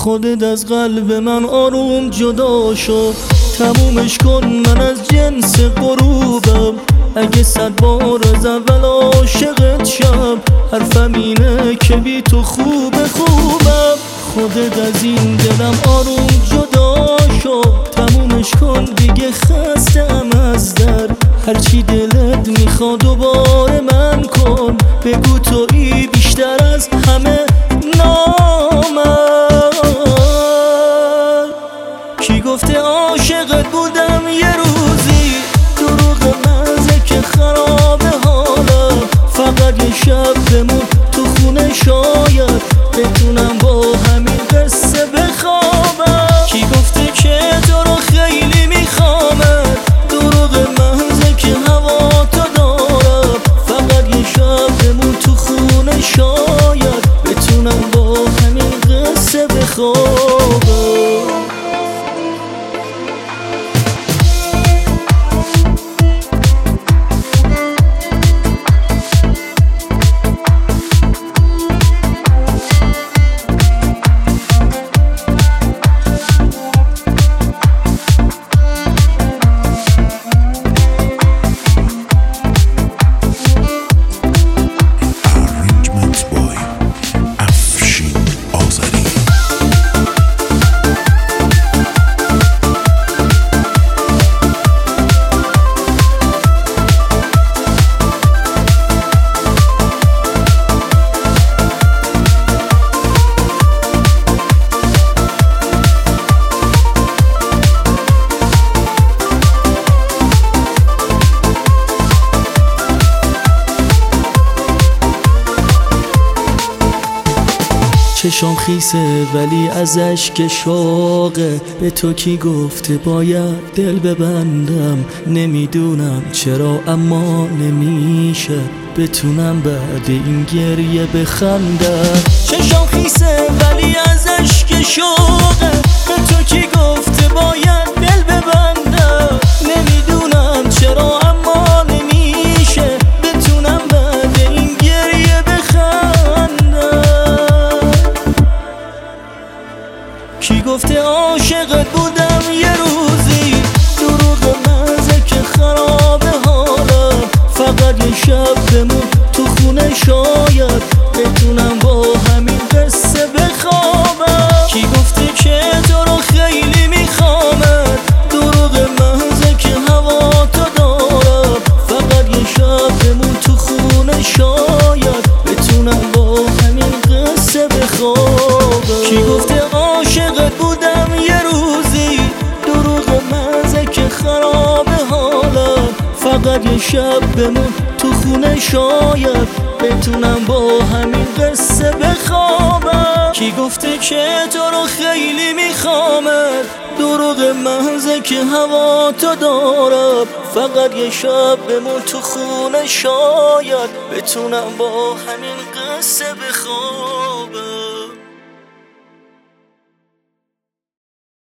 خودت از قلب من آروم جدا شو، تمومش کن، من از جنس غروبم. اگه 100 بار از اول عاشقت شم، حرفم اینه که بی تو خوبم. خودت از این دلم آروم جدا شو، تمومش کن دیگه، خستم از در. هرچی دلت میخواد دوباره من کن، بگو تویی بیشتر از همه نامم. کی گفته عاشقت بودم یه روزی، دروغ مزه که خراب حالم. فقط یه شب بمون تو خونه، شاید بتونم با همین قصه بخوابم. کی گفته که تو رو خیلی میخوامم، دروغ محضه که هوا تو دارم. فقط یه شب بمون تو خونه، شاید بتونم با همین قصه بخوابم. چشام خیسه ولی از اشک شوقه، به تو کی گفته باید دل ببندم؟ نمیدونم چرا اما نمیشه بتونم بعد این گریه بخندم. چشام خیسه ولی از اشک شوقه، به تو کی گفته باید دل ببندم؟ نمیدونم چرا اما نمیشه بتونم بعد این گریه بخندم. کی گفته عاشقت بودم یه روزی، دروغ مزه که خراب حالم. فقط یه شب بمون تو خونه، شاید بتونم با همین قصه بخوابم. کی گفته که تو رو خیلی میخوامم، دروغ محضه که هوا تو دارم. فقط یه شب بمون تو خونه، شاید بتونم با همین قصه بخوابم. کی گفته عاشقت بودم یه روزی، دروغ مزه که خراب حالم. فقط یه شب بمون تو خونه، شاید بتونم با همین قصه بخوابم. کی گفته که تو رو خیلی میخوامم، دروغ محضه که هوا تو دارم. فقط یه شب بمون تو خونه، شاید بتونم با همین قصه بخوابم.